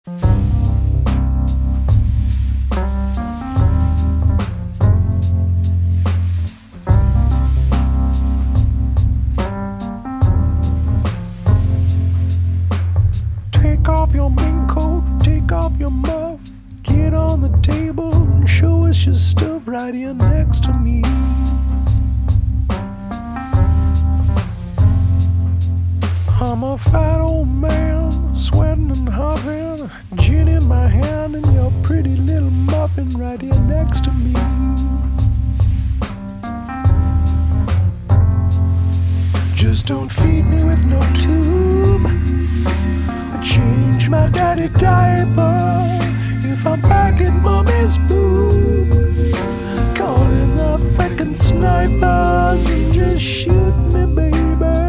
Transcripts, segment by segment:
Take off your mink coat, take off your muff, get on the table and show us your stuff right here next to me. I'm a fat old man, sweating and huffing, gin in my hand and your pretty little muffin right here next to me. Just don't feed me with no tube, change my daddy diaper if I'm back at mommy's boob. Call in the frickin' snipers and just shoot me, baby.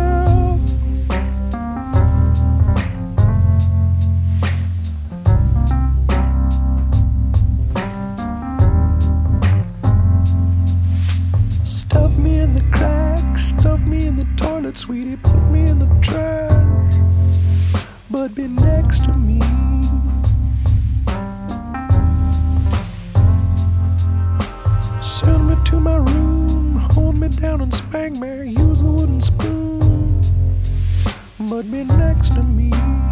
Stuff me in the crack, stuff me in the toilet, sweetie, put me in the trash, but be next to me. Send me to my room, hold me down and spank me, use the wooden spoon, but be next to me.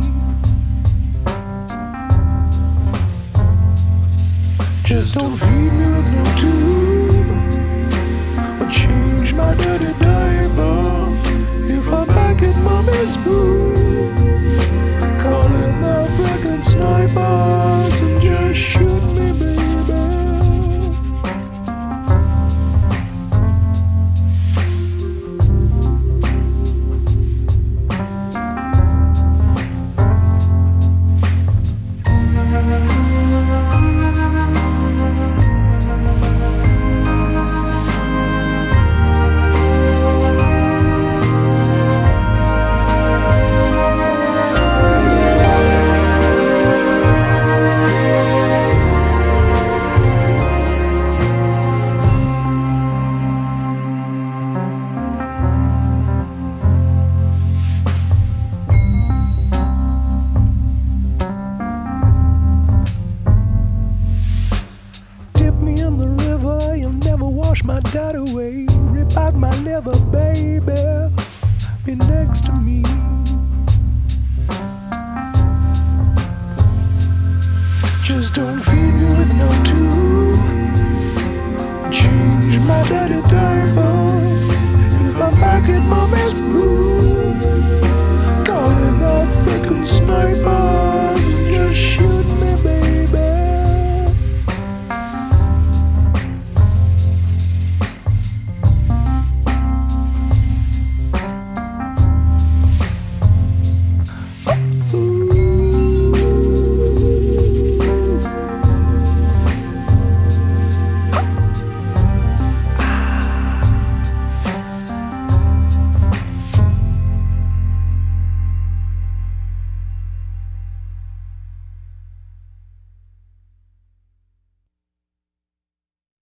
Just don't feed me with no tube, or change my dirty diaper if I'm back at mommy's boob. Call in the frickin' snipers and just shoot me, baby. My dad away, rip out my liver, baby, be next to me. Just don't feed me with no tube, change my daddy diaper if I'm back at mommy's boob. Call in a frickin' sniper.